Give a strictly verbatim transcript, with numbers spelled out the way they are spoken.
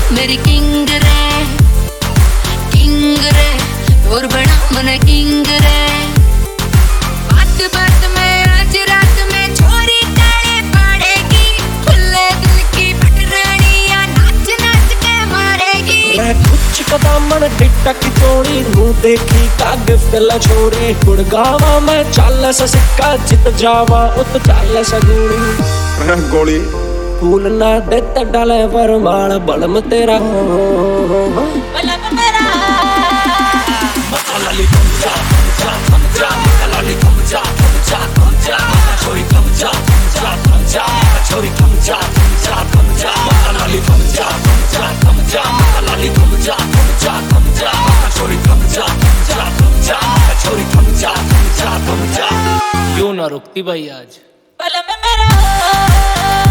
मेरी किंग रे किंग रे और बना मन किंग रे। बात बात में आज रात में छोरी ताले पड़ेगी, खुले दिल की पटरानियां नाच नाच के मारेगी। मैं कुछ कदमन टिट्टा की चोरी नू देखी का गिफ्ट ला छोरी, गुड़गावा मैं चाल सा सिक्का जित जावा उत चाल सा गोली गोली फूल ना देता डाले वरमाल बलम तेरा बलम मेरा। मकालाली कम जा कम जा कम जा मकालाली कम जा कम जा कम जा छोरी कम जा कम जा कम जा छोरी कम जा कम जा कम जा मकालाली कम जा कम जा कम जा मकालाली कम जा कम जा कम जा छोरी कम जा कम जा कम जा छोरी कम जा कम जा कम जा। क्यों ना रुकती भाई आज बलम मेरा।